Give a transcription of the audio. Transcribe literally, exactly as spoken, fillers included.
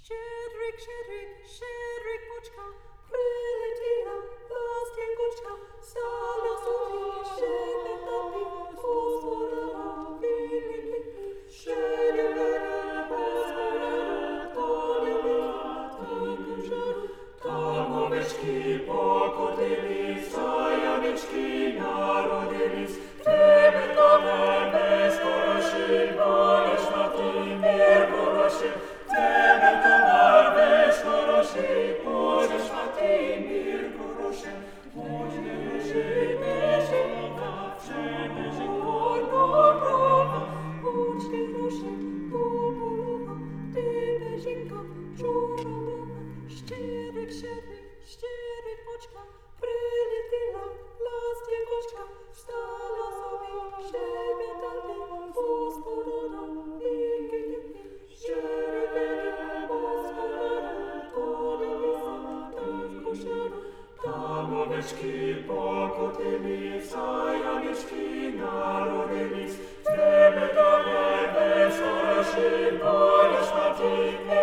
Щедрик, щедрик, щедрик почка, прилетіла ластівочка, стала собі щебетати, посварила вілі. Щедрик, посварила, полюбила таку жару, там овечки покотились, а янички народились. Тебе до мене скороші, болеш на той мір хороший. Тебе товар весь хороший, будеш мати мір хороший. Будь хороший, беженька, вже беженько, доброго. Будь хороший, доброго, ти беженька, чорного. Щедрик, щедрик, щедрик почка, прилетіла ластівочка, стала собі щебетати, Господа віки. Там овечки покотились, а янички народились. Тебе давай без хороший, болеш на тій